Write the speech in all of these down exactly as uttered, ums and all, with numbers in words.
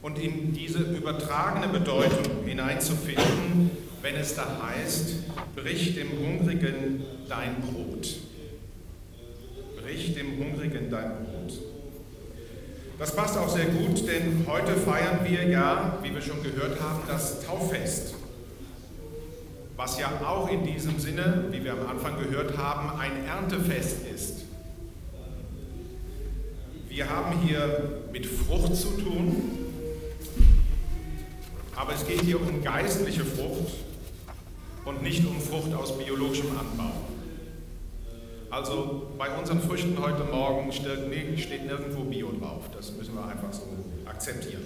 und in diese übertragene Bedeutung hineinzufinden, wenn es da heißt, brich dem Hungrigen dein Brot. Brich dem Hungrigen dein Brot. Das passt auch sehr gut, denn heute feiern wir ja, wie wir schon gehört haben, das Tauffest, was ja auch in diesem Sinne, wie wir am Anfang gehört haben, ein Erntefest ist. Wir haben hier mit Frucht zu tun, aber es geht hier um geistliche Frucht und nicht um Frucht aus biologischem Anbau. Also bei unseren Früchten heute Morgen steht nirgendwo Bio drauf. Das müssen wir einfach so akzeptieren.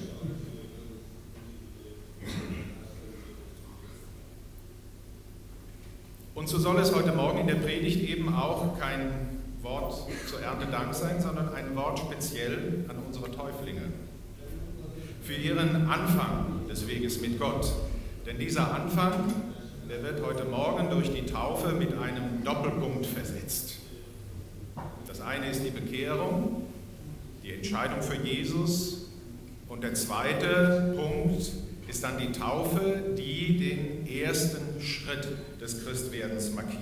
Und so soll es heute Morgen in der Predigt eben auch kein Wort zur Erntedank sein, sondern ein Wort speziell an unsere Täuflinge. Für ihren Anfang des Weges mit Gott. Denn dieser Anfang, der wird heute Morgen durch die Taufe mit einem Doppelpunkt versetzt. Das eine ist die Bekehrung, die Entscheidung für Jesus, und der zweite Punkt ist dann die Taufe, die den ersten Schritt des Christwerdens markiert.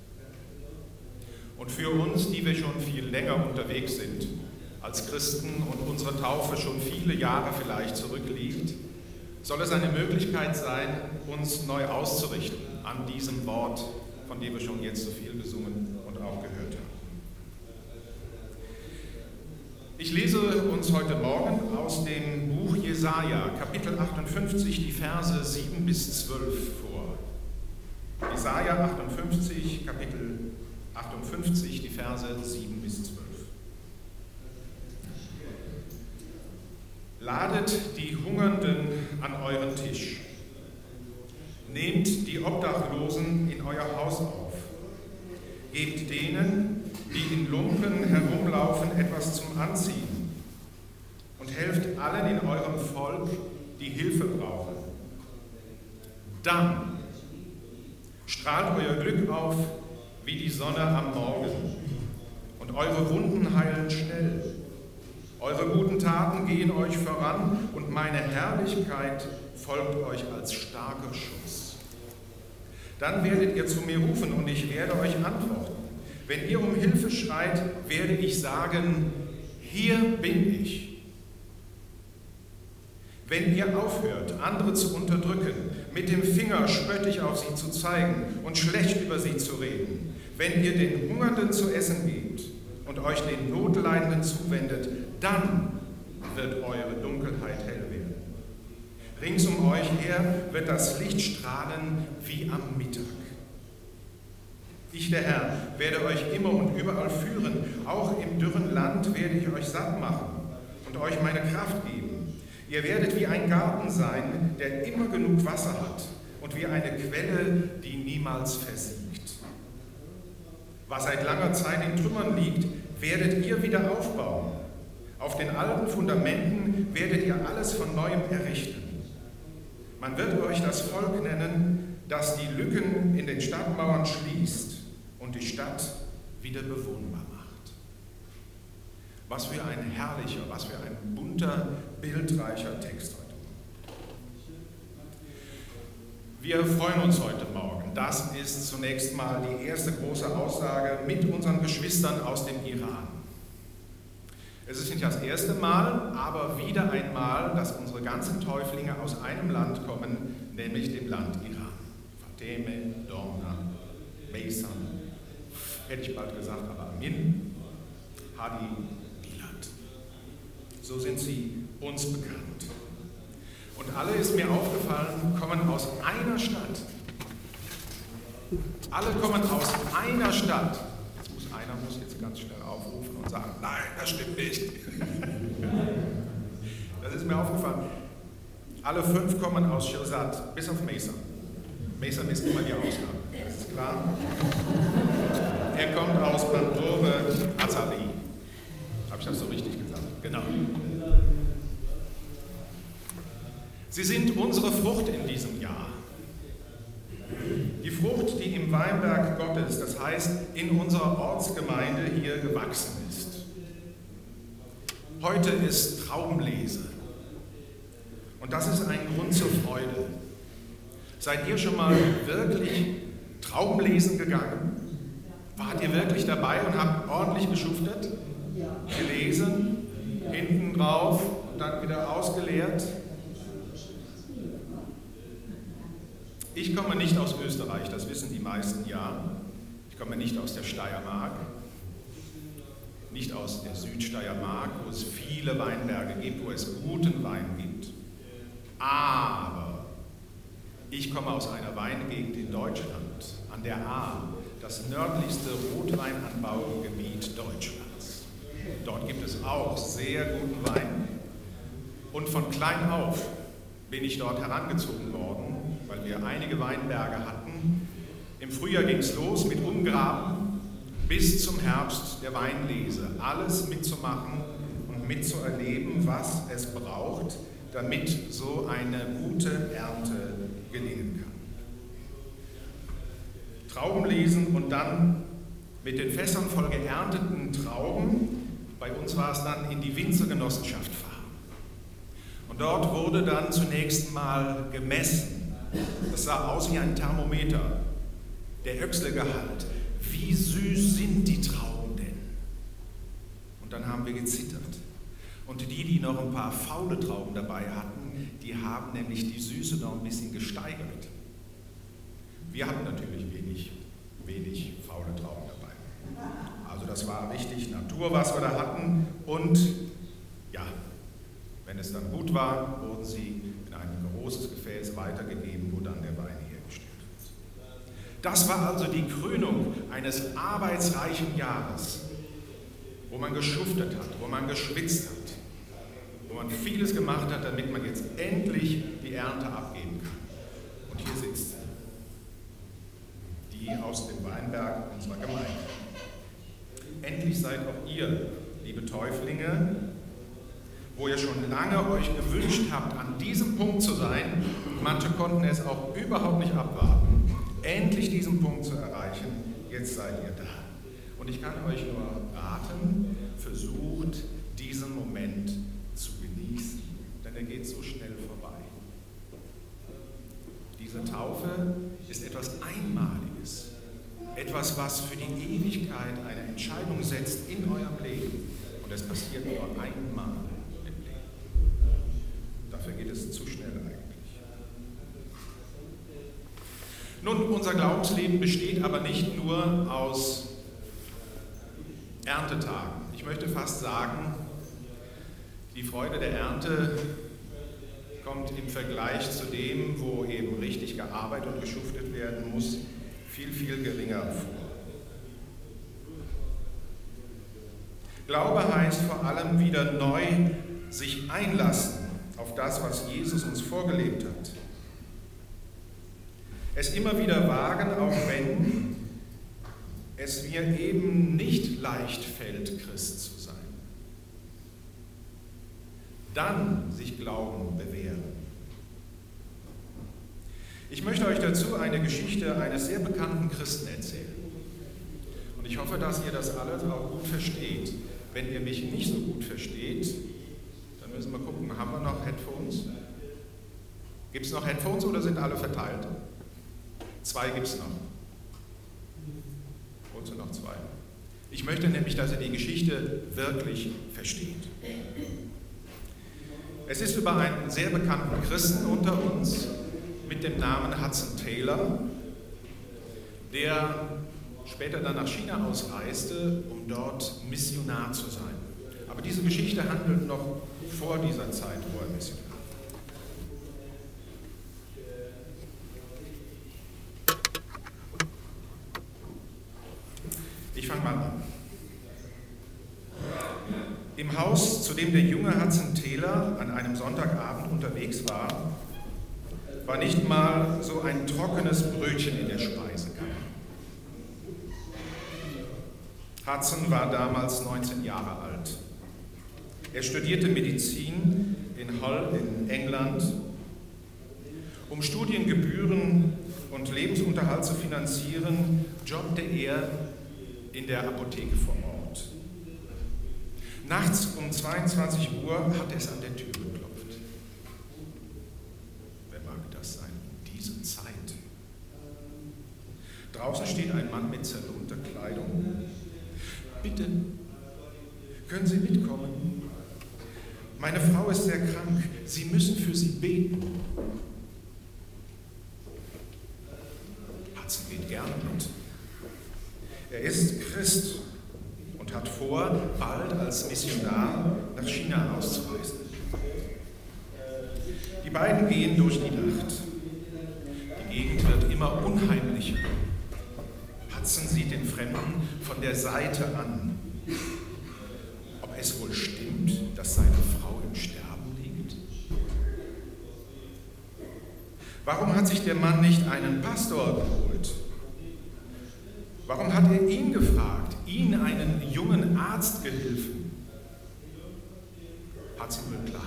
Und für uns, die wir schon viel länger unterwegs sind als Christen und unsere Taufe schon viele Jahre vielleicht zurückliegt, soll es eine Möglichkeit sein, uns neu auszurichten an diesem Wort, von dem wir schon jetzt so viel gesungen und auch gehört haben. Ich lese uns heute Morgen aus dem Buch Jesaja, Kapitel achtundfünfzig, die Verse sieben bis zwölf vor. Jesaja achtundfünfzig, Kapitel achtundfünfzig, die Verse sieben bis zwölf. Ladet die Hungernden an euren Tisch. Nehmt die Obdachlosen in euer Haus auf. Gebt denen, die in Lumpen herumlaufen, etwas zum Anziehen. Und helft allen in eurem Volk, die Hilfe brauchen. Dann strahlt euer Glück auf wie die Sonne am Morgen. Und eure Wunden heilen schnell. Eure guten Taten gehen euch voran und meine Herrlichkeit folgt euch als starker Schutz. Dann werdet ihr zu mir rufen und ich werde euch antworten. Wenn ihr um Hilfe schreit, werde ich sagen, hier bin ich. Wenn ihr aufhört, andere zu unterdrücken, mit dem Finger spöttisch auf sie zu zeigen und schlecht über sie zu reden, wenn ihr den Hungernden zu essen gebt und euch den Notleidenden zuwendet, dann wird eure Dunkelheit hell werden. Rings um euch her wird das Licht strahlen wie am Mittag. Ich, der Herr, werde euch immer und überall führen. Auch im dürren Land werde ich euch satt machen und euch meine Kraft geben. Ihr werdet wie ein Garten sein, der immer genug Wasser hat und wie eine Quelle, die niemals versiegt. Was seit langer Zeit in Trümmern liegt, werdet ihr wieder aufbauen. Auf den alten Fundamenten werdet ihr alles von Neuem errichten. Man wird euch das Volk nennen, das die Lücken in den Stadtmauern schließt und die Stadt wieder bewohnbar macht. Was für ein herrlicher, was für ein bunter, bildreicher Text heute. Wir freuen uns heute Morgen. Das ist zunächst mal die erste große Aussage mit unseren Geschwistern aus dem Iran. Es ist nicht das erste Mal, aber wieder einmal, dass unsere ganzen Täuflinge aus einem Land kommen, nämlich dem Land Iran. Fateme, Dorna, Meisan, hätte ich bald gesagt, aber Amin, Hadi, Milat. So sind sie uns bekannt. Und alle, ist mir aufgefallen, kommen aus einer Stadt. Alle kommen aus einer Stadt. Jetzt muss einer muss jetzt ganz schnell aufrufen und sagen, nein, das stimmt nicht. Das ist mir aufgefallen. Alle fünf kommen aus Shirzad, bis auf Meisan. Meisan ist immer die Ausnahme, das ist klar. Er kommt aus Bandore Azali. Habe ich das so richtig gesagt? Genau. Sie sind unsere Frucht in diesem Jahr. Die Frucht, die im Weinberg Gottes, das heißt in unserer Ortsgemeinde hier gewachsen ist. Heute ist Traubenlese. Und das ist ein Grund zur Freude. Seid ihr schon mal wirklich Traubenlesen gegangen? Wart ihr wirklich dabei und habt ordentlich geschuftet? Gelesen, hinten drauf und dann wieder ausgeleert? Ich komme nicht aus Österreich, das wissen die meisten ja. Ich komme nicht aus der Steiermark, nicht aus der Südsteiermark, wo es viele Weinberge gibt, wo es guten Wein gibt. Aber ich komme aus einer Weingegend in Deutschland, an der Ahr, das nördlichste Rotweinanbaugebiet Deutschlands. Dort gibt es auch sehr guten Wein. Und von klein auf bin ich dort herangezogen worden, weil wir einige Weinberge hatten. Im Frühjahr ging es los mit Umgraben bis zum Herbst der Weinlese. Alles mitzumachen und mitzuerleben, was es braucht, damit so eine gute Ernte gelingen kann. Trauben lesen und dann mit den Fässern voll geernteten Trauben, bei uns war es dann, in die Winzergenossenschaft fahren. Und dort wurde dann zunächst mal gemessen. Das sah aus wie ein Thermometer, der Öchsle-Gehalt. Wie süß sind die Trauben denn? Und dann haben wir gezittert. Und die, die noch ein paar faule Trauben dabei hatten, die haben nämlich die Süße noch ein bisschen gesteigert. Wir hatten natürlich wenig, wenig faule Trauben dabei. Also das war richtig Natur, was wir da hatten. Und ja, wenn es dann gut war, wurden sie in ein großes Gefäß weitergegeben, wo dann der Wein hergestellt wird. Das war also die Krönung eines arbeitsreichen Jahres, wo man geschuftet hat, wo man geschwitzt hat, wo man vieles gemacht hat, damit man jetzt endlich die Ernte abgeben kann. Und hier sitzt sie, die aus dem Weinberg unserer Gemeinde. Endlich seid auch ihr, liebe Täuflinge, wo ihr schon lange euch gewünscht habt, an diesem Punkt zu sein, und manche konnten es auch überhaupt nicht abwarten, endlich diesen Punkt zu erreichen. Jetzt seid ihr da. Und ich kann euch nur raten, versucht diesen Moment zu genießen, denn er geht so schnell vorbei. Diese Taufe ist etwas Einmaliges, etwas, was für die Ewigkeit eine Entscheidung setzt in eurem Leben. Und es passiert nur einmal im Leben. Dafür geht es zu schnell eigentlich. Nun, unser Glaubensleben besteht aber nicht nur aus Erntetagen. Ich möchte fast sagen, die Freude der Ernte kommt im Vergleich zu dem, wo eben richtig gearbeitet und geschuftet werden muss, viel, viel geringer vor. Glaube heißt vor allem wieder neu sich einlassen auf das, was Jesus uns vorgelebt hat. Es immer wieder wagen, auch wenn es mir eben nicht leicht fällt, Christ zu sein. Dann sich Glauben bewähren. Ich möchte euch dazu eine Geschichte eines sehr bekannten Christen erzählen. Und ich hoffe, dass ihr das alles auch gut versteht. Wenn ihr mich nicht so gut versteht, dann müssen wir gucken, haben wir noch Headphones? Gibt es noch Headphones oder sind alle verteilt? Zwei gibt es noch. Wozu noch zwei? Ich möchte nämlich, dass ihr die Geschichte wirklich versteht. Es ist über einen sehr bekannten Christen unter uns mit dem Namen Hudson Taylor, der später dann nach China ausreiste, um dort Missionar zu sein. Aber diese Geschichte handelt noch vor dieser Zeit, wo er Missionar war. Ich fange mal an. Im Haus, zu dem der junge Hudson Taylor an einem Sonntagabend unterwegs war, war nicht mal so ein trockenes Brötchen in der Speisekammer. Hudson war damals neunzehn Jahre alt. Er studierte Medizin in Hull in England. Um Studiengebühren und Lebensunterhalt zu finanzieren, jobbte er in der Apotheke vor Ort. Nachts um zweiundzwanzig Uhr hat es an der Tür geklopft. das sein um diese Zeit? Draußen steht ein Mann mit zerlumpter Kleidung. Bitte, können Sie mitkommen? Meine Frau ist sehr krank. Sie müssen für sie beten. Hudson geht gerne mit. Er ist Christ und hat vor, bald als Missionar nach China auszureisen. Die beiden gehen durch die Nacht. Die Gegend wird immer unheimlicher. Hudson sieht den Fremden von der Seite an. Ob es wohl stimmt, dass seine Frau im Sterben liegt? Warum hat sich der Mann nicht einen Pastor geholt? Warum hat er ihn gefragt, ihn, einen jungen Arztgehilfen? Hudson will Klarheit.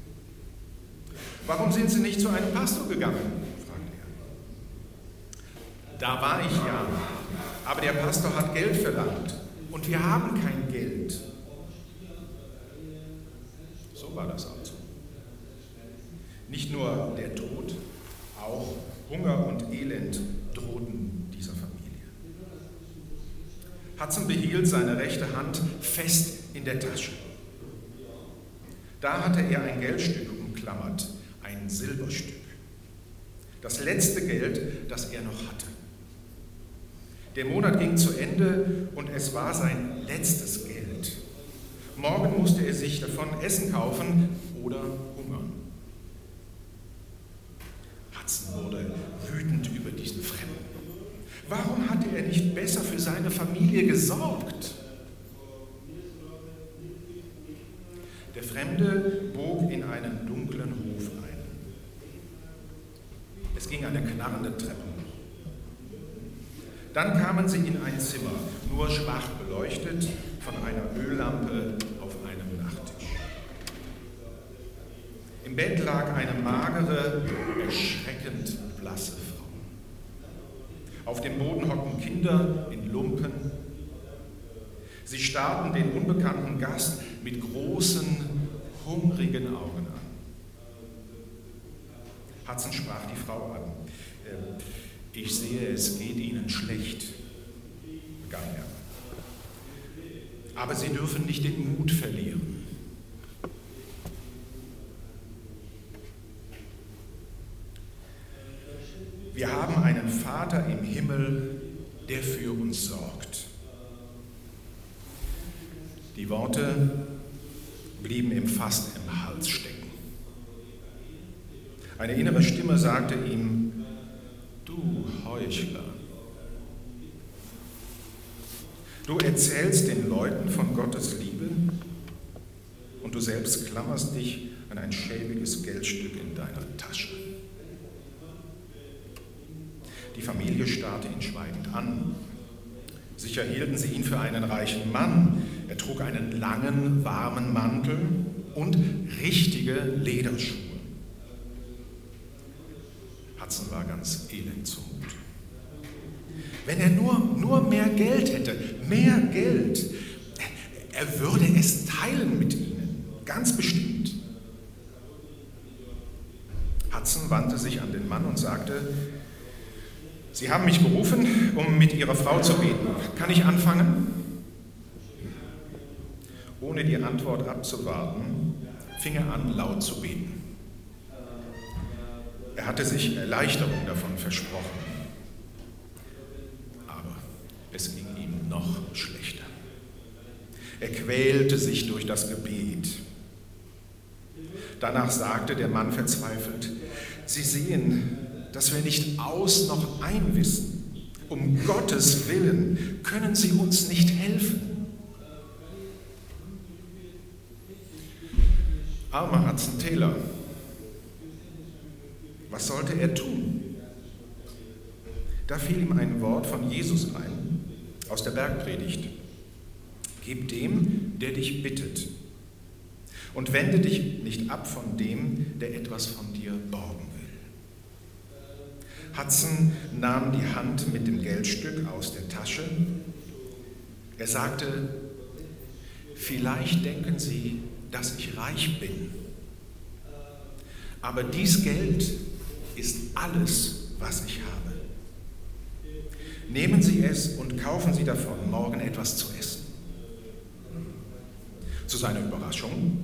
Warum sind Sie nicht zu einem Pastor gegangen? Fragt er. Da war ich ja, aber der Pastor hat Geld verlangt und wir haben kein Geld. So war das also. Nicht nur der Tod, auch Hunger und Elend drohten dieser Familie. Hudson behielt seine rechte Hand fest in der Tasche. Da hatte er ein Geldstück umklammert, ein Silberstück. Das letzte Geld, das er noch hatte. Der Monat ging zu Ende und es war sein letztes Geld. Morgen musste er sich davon Essen kaufen oder hungern. Hudson wurde wütend über diesen Fremden. Warum hatte er nicht besser für seine Familie gesorgt? Der Fremde bog in einen dunklen Hof ein. Es ging eine knarrende Treppe hoch. Dann kamen sie in ein Zimmer, nur schwach beleuchtet von einer Öllampe auf einem Nachttisch. Im Bett lag eine magere, erschreckend blasse Frau. Auf dem Boden hockten Kinder in Lumpen. Sie starrten den unbekannten Gast mit großen, hungrigen Augen an. Hudson sprach die Frau an. Ich sehe, es geht Ihnen schlecht, begann er. Aber Sie dürfen nicht den Mut verlieren. Wir haben einen Vater im Himmel, der für uns sorgt. Die Worte blieben ihm fast im Hals stecken. Eine innere Stimme sagte ihm: Du Heuchler, du erzählst den Leuten von Gottes Liebe und du selbst klammerst dich an ein schäbiges Geldstück in deiner Tasche. Die Familie starrte ihn schweigend an. Sicher hielten sie ihn für einen reichen Mann. Er trug einen langen, warmen Mantel und richtige Lederschuhe. Hudson war ganz elend zumut. Wenn er nur, nur mehr Geld hätte, mehr Geld, er würde es teilen mit ihnen, ganz bestimmt. Hudson wandte sich an den Mann und sagte: Sie haben mich gerufen, um mit Ihrer Frau zu beten. Kann ich anfangen? Ohne die Antwort abzuwarten, fing er an, laut zu beten. Er hatte sich Erleichterung davon versprochen. Aber es ging ihm noch schlechter. Er quälte sich durch das Gebet. Danach sagte der Mann verzweifelt: Sie sehen, dass wir nicht aus noch ein wissen. Um Gottes Willen können Sie uns nicht helfen. Armer Hudson Taylor, was sollte er tun? Da fiel ihm ein Wort von Jesus ein, aus der Bergpredigt. Gib dem, der dich bittet, und wende dich nicht ab von dem, der etwas von dir borgen will. Hudson nahm die Hand mit dem Geldstück aus der Tasche. Er sagte: Vielleicht denken Sie, dass ich reich bin. Aber dies Geld ist alles, was ich habe. Nehmen Sie es und kaufen Sie davon morgen etwas zu essen. Zu seiner Überraschung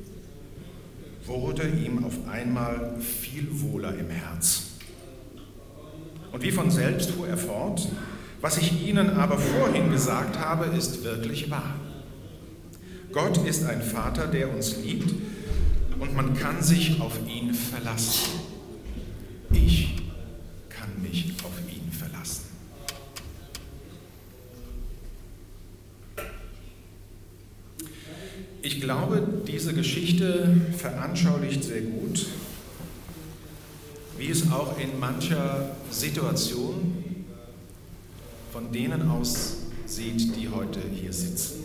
wurde ihm auf einmal viel wohler im Herz. Und wie von selbst fuhr er fort: Was ich Ihnen aber vorhin gesagt habe, ist wirklich wahr. Gott ist ein Vater, der uns liebt, und man kann sich auf ihn verlassen. Ich kann mich auf ihn verlassen. Ich glaube, diese Geschichte veranschaulicht sehr gut, wie es auch in mancher Situation von denen aussieht, die heute hier sitzen.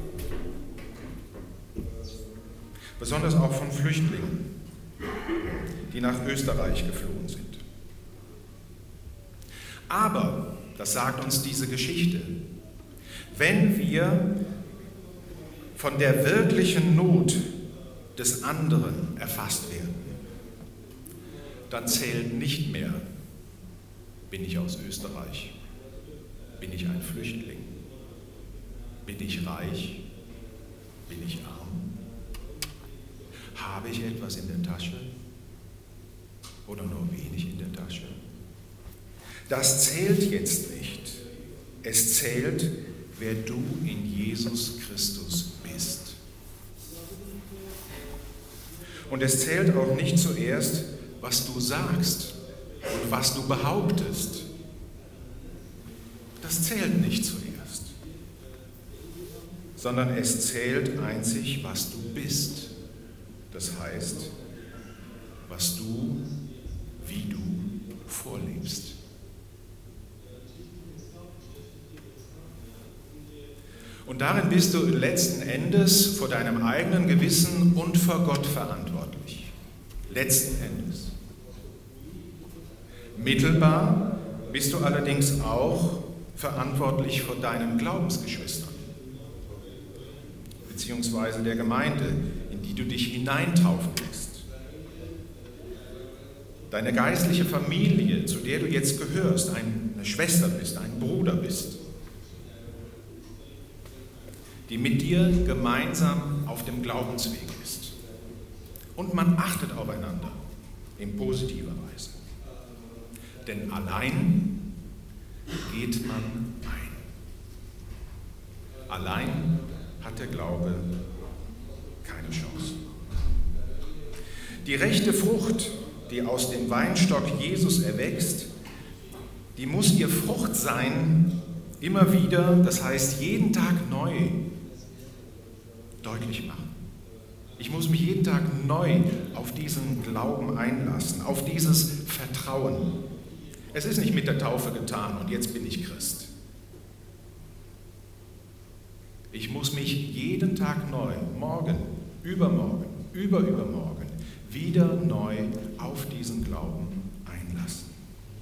Besonders auch von Flüchtlingen, die nach Österreich geflohen sind. Aber, das sagt uns diese Geschichte, wenn wir von der wirklichen Not des anderen erfasst werden, dann zählt nicht mehr, bin ich aus Österreich, bin ich ein Flüchtling, bin ich reich, bin ich arm, habe ich etwas in der Tasche oder nur wenig in der Tasche? Das zählt jetzt nicht. Es zählt, wer du in Jesus Christus bist. Und es zählt auch nicht zuerst, was du sagst und was du behauptest. Das zählt nicht zuerst, sondern es zählt einzig, was du bist. Das heißt, was du, wie du vorlebst. Und darin bist du letzten Endes vor deinem eigenen Gewissen und vor Gott verantwortlich. Letzten Endes. Mittelbar bist du allerdings auch verantwortlich vor deinen Glaubensgeschwistern, beziehungsweise der Gemeinde, in die du dich hineintaufen lässt. Deine geistliche Familie, zu der du jetzt gehörst, eine Schwester bist, ein Bruder bist, die mit dir gemeinsam auf dem Glaubensweg ist. Und man achtet aufeinander in positiver Weise. Denn allein geht man ein. Allein hat der Glaube keine Chance. Die rechte Frucht, die aus dem Weinstock Jesus erwächst, die muss ihr Frucht sein, immer wieder, das heißt jeden Tag neu, deutlich machen. Ich muss mich jeden Tag neu auf diesen Glauben einlassen, auf dieses Vertrauen. Es ist nicht mit der Taufe getan und jetzt bin ich Christ. Ich muss mich jeden Tag neu, morgen, übermorgen, überübermorgen, wieder neu auf diesen Glauben einlassen.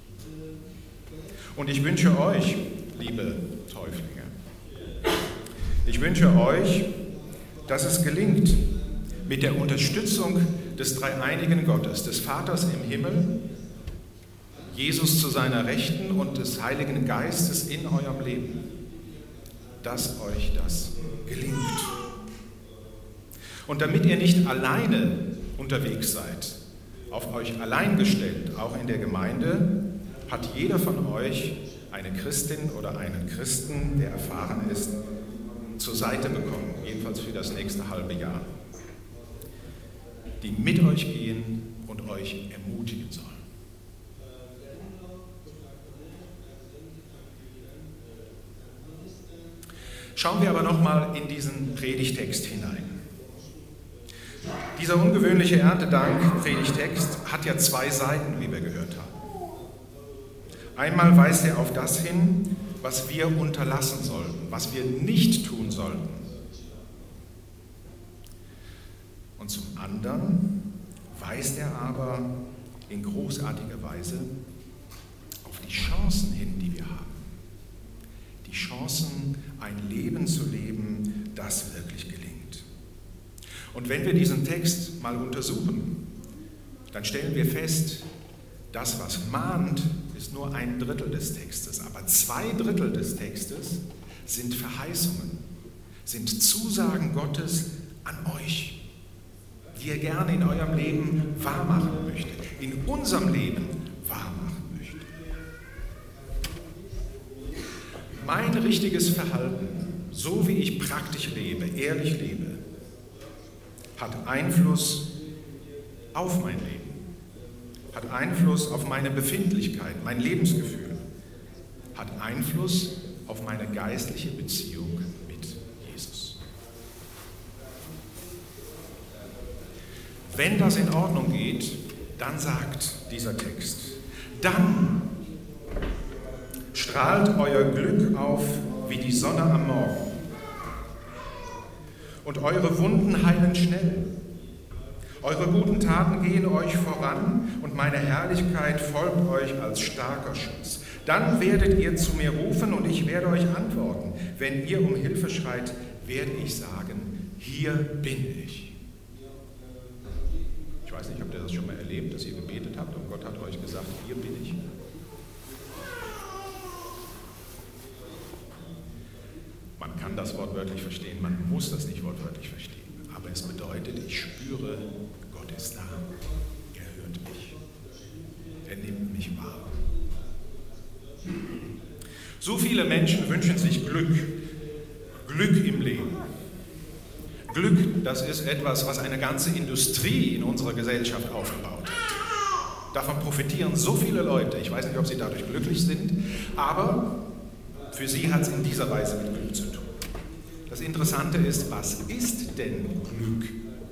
Und ich wünsche euch, liebe Täuflinge, ich wünsche euch, dass es gelingt, mit der Unterstützung des dreieinigen Gottes, des Vaters im Himmel, Jesus zu seiner Rechten und des Heiligen Geistes in eurem Leben, dass euch das gelingt. Und damit ihr nicht alleine unterwegs seid, auf euch allein gestellt, auch in der Gemeinde, hat jeder von euch eine Christin oder einen Christen, der erfahren ist, zur Seite bekommen, jedenfalls für das nächste halbe Jahr, die mit euch gehen und euch ermutigen sollen. Schauen wir aber nochmal in diesen Predigtext hinein. Dieser ungewöhnliche Erntedank-Predigtext hat ja zwei Seiten, wie wir gehört haben. Einmal weist er auf das hin, was wir unterlassen sollten, was wir nicht tun sollten. Und zum anderen weist er aber in großartiger Weise auf die Chancen hin, die wir haben. Die Chancen, ein Leben zu leben, das wirklich gelingt. Und wenn wir diesen Text mal untersuchen, dann stellen wir fest, das, was mahnt, ist nur ein Drittel des Textes, aber zwei Drittel des Textes sind Verheißungen, sind Zusagen Gottes an euch, die er gerne in eurem Leben wahrmachen möchte, in unserem Leben wahrmachen möchte. Mein richtiges Verhalten, so wie ich praktisch lebe, ehrlich lebe, hat Einfluss auf mein Leben, hat Einfluss auf meine Befindlichkeit, mein Lebensgefühl, hat Einfluss auf meine geistliche Beziehung mit Jesus. Wenn das in Ordnung geht, dann sagt dieser Text, dann strahlt euer Glück auf wie die Sonne am Morgen und eure Wunden heilen schnell. Eure guten Taten gehen euch voran und meine Herrlichkeit folgt euch als starker Schutz. Dann werdet ihr zu mir rufen und ich werde euch antworten. Wenn ihr um Hilfe schreit, werde ich sagen, hier bin ich. Ich weiß nicht, habt ihr das schon mal erlebt, dass ihr gebetet habt und Gott hat euch gesagt, hier bin ich? Man kann das wortwörtlich verstehen, man muss das nicht wortwörtlich verstehen. Aber es bedeutet, ich spüre, Gott ist da, er hört mich, er nimmt mich wahr. So viele Menschen wünschen sich Glück, Glück im Leben. Glück, das ist etwas, was eine ganze Industrie in unserer Gesellschaft aufgebaut hat. Davon profitieren so viele Leute, ich weiß nicht, ob sie dadurch glücklich sind, aber für sie hat es in dieser Weise mit Glück zu tun. Das Interessante ist, was ist denn Glück?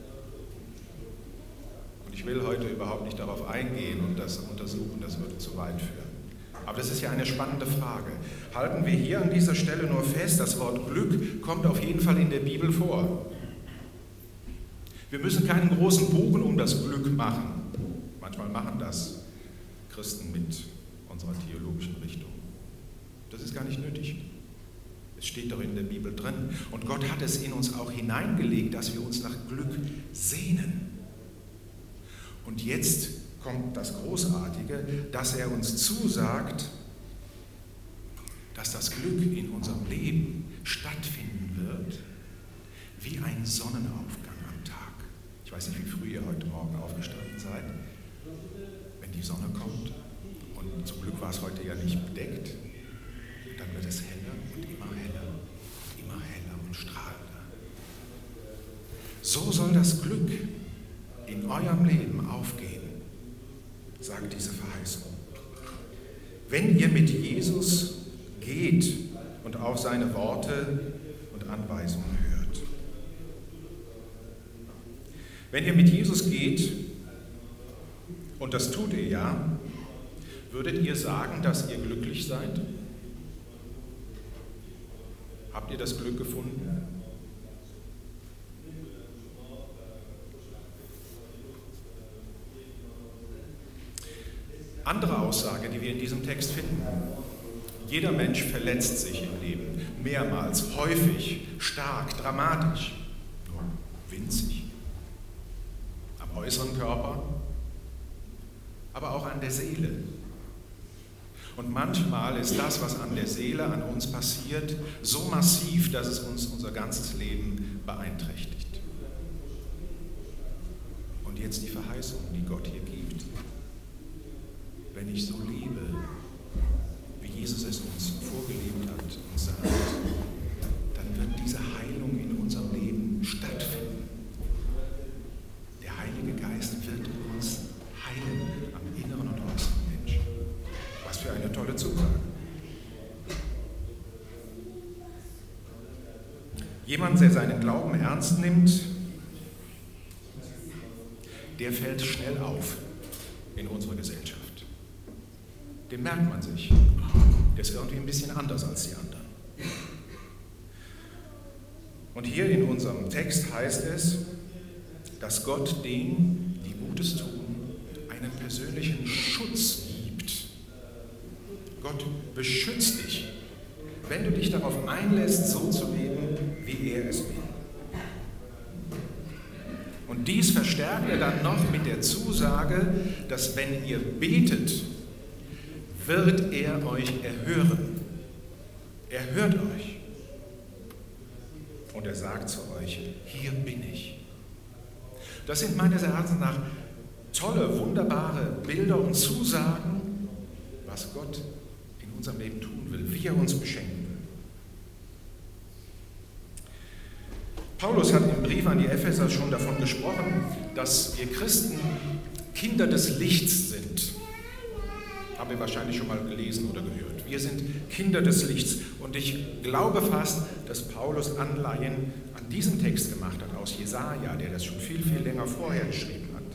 Und ich will heute überhaupt nicht darauf eingehen und das untersuchen, das würde zu weit führen. Aber das ist ja eine spannende Frage. Halten wir hier an dieser Stelle nur fest, das Wort Glück kommt auf jeden Fall in der Bibel vor. Wir müssen keinen großen Bogen um das Glück machen. Manchmal machen das Christen mit unserer theologischen Richtung. Das ist gar nicht nötig. Es steht doch in der Bibel drin. Und Gott hat es in uns auch hineingelegt, dass wir uns nach Glück sehnen. Und jetzt kommt das Großartige, dass er uns zusagt, dass das Glück in unserem Leben stattfinden wird, wie ein Sonnenaufgang am Tag. Ich weiß nicht, wie früh ihr heute Morgen aufgestanden seid. Wenn die Sonne kommt, und zum Glück war es heute ja nicht bedeckt, dann wird es heller und immer heller, immer heller und strahlender. So soll das Glück in eurem Leben aufgehen, sagt diese Verheißung. Wenn ihr mit Jesus geht und auf seine Worte und Anweisungen hört. Wenn ihr mit Jesus geht, und das tut ihr ja, würdet ihr sagen, dass ihr glücklich seid? Habt ihr das Glück gefunden? Andere Aussage, die wir in diesem Text finden. Jeder Mensch verletzt sich im Leben, mehrmals, häufig, stark, dramatisch, nur winzig. Am äußeren Körper, aber auch an der Seele. Und manchmal ist das, was an der Seele, an uns passiert, so massiv, dass es uns unser ganzes Leben beeinträchtigt. Und jetzt die Verheißung, die Gott hier gibt. Wenn ich so lebe, wie Jesus es uns vorgelebt hat und sagt, dann wird diese Heilung in unserem Leben stattfinden. Der Heilige Geist wird uns heilen am inneren und äußeren Menschen. Was für eine tolle Zusage. Jemand, der seinen Glauben ernst nimmt, der fällt schnell auf in unserer Gesellschaft. Den merkt man sich. Der ist irgendwie ein bisschen anders als die anderen. Und hier in unserem Text heißt es, dass Gott denen, die Gutes tun, einen persönlichen Schutz gibt. Gott beschützt dich, wenn du dich darauf einlässt, so zu leben, wie er es will. Und dies verstärkt er dann noch mit der Zusage, dass wenn ihr betet, wird er euch erhören. Er hört euch. Und er sagt zu euch, hier bin ich. Das sind meines Erachtens nach tolle, wunderbare Bilder und Zusagen, was Gott in unserem Leben tun will, wie er uns beschenken will. Paulus hat im Brief an die Epheser schon davon gesprochen, dass wir Christen Kinder des Lichts sind. Haben wir wahrscheinlich schon mal gelesen oder gehört. Wir sind Kinder des Lichts. Und ich glaube fast, dass Paulus Anleihen an diesen Text gemacht hat aus Jesaja, der das schon viel, viel länger vorher geschrieben hat.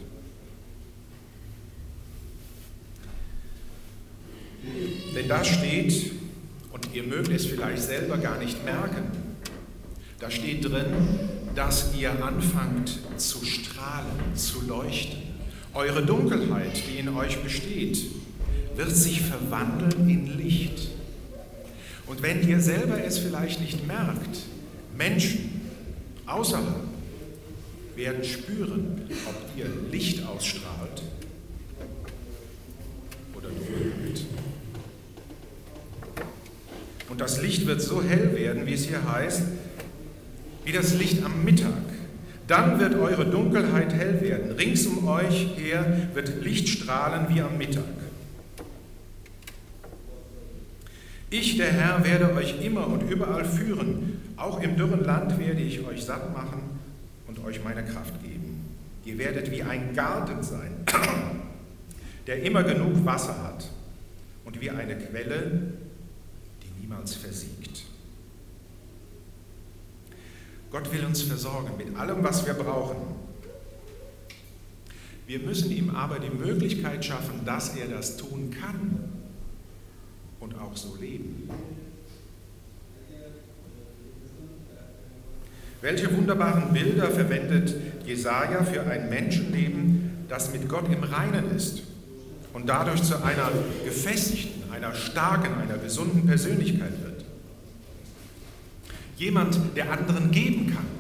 Denn da steht, und ihr mögt es vielleicht selber gar nicht merken, da steht drin, dass ihr anfangt zu strahlen, zu leuchten. Eure Dunkelheit, die in euch besteht, wird sich verwandeln in Licht. Und wenn ihr selber es vielleicht nicht merkt, Menschen außerhalb werden spüren, ob ihr Licht ausstrahlt oder Dunkelheit. Und das Licht wird so hell werden, wie es hier heißt, wie das Licht am Mittag. Dann wird eure Dunkelheit hell werden. Rings um euch her wird Licht strahlen wie am Mittag. Ich, der Herr, werde euch immer und überall führen. Auch im dürren Land werde ich euch satt machen und euch meine Kraft geben. Ihr werdet wie ein Garten sein, der immer genug Wasser hat und wie eine Quelle, die niemals versiegt. Gott will uns versorgen mit allem, was wir brauchen. Wir müssen ihm aber die Möglichkeit schaffen, dass er das tun kann und auch so leben. Welche wunderbaren Bilder verwendet Jesaja für ein Menschenleben, das mit Gott im Reinen ist und dadurch zu einer gefestigten, einer starken, einer gesunden Persönlichkeit wird. Jemand, der anderen geben kann.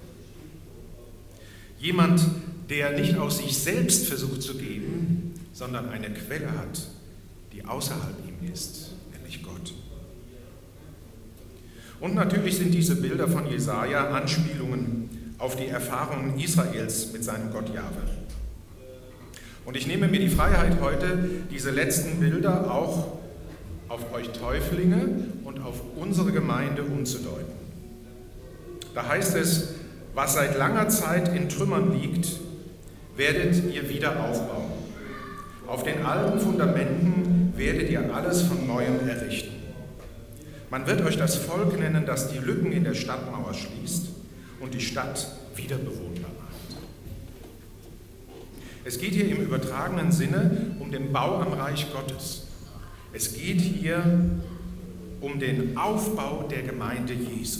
Jemand, der nicht aus sich selbst versucht zu geben, sondern eine Quelle hat, die außerhalb ihm ist, nämlich Gott. Und natürlich sind diese Bilder von Jesaja Anspielungen auf die Erfahrungen Israels mit seinem Gott Jahwe. Und ich nehme mir die Freiheit heute, diese letzten Bilder auch auf euch Täuflinge und auf unsere Gemeinde umzudeuten. Da heißt es, was seit langer Zeit in Trümmern liegt, werdet ihr wieder aufbauen. Auf den alten Fundamenten werdet ihr alles von Neuem errichten. Man wird euch das Volk nennen, das die Lücken in der Stadtmauer schließt und die Stadt wieder bewohnbar macht. Es geht hier im übertragenen Sinne um den Bau am Reich Gottes. Es geht hier um den Aufbau der Gemeinde Jesu.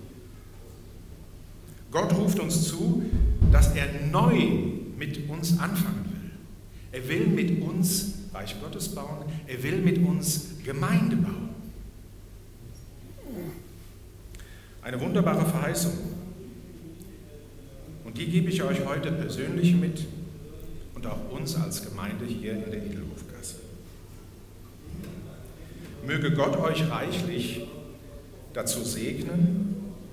Gott ruft uns zu, dass er neu mit uns anfangen will. Er will mit uns Reich Gottes bauen, er will mit uns Gemeinde bauen. Eine wunderbare Verheißung. Und die gebe ich euch heute persönlich mit und auch uns als Gemeinde hier in der Edelhofgasse. Möge Gott euch reichlich dazu segnen.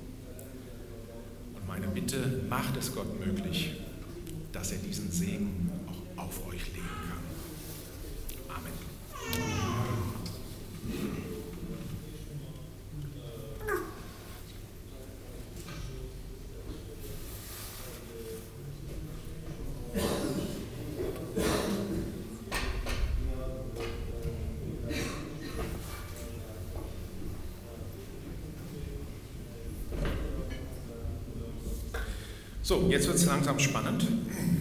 Meine Bitte, macht es Gott möglich, dass er diesen Segen auch auf euch legen kann. Amen. So, jetzt wird es langsam spannend.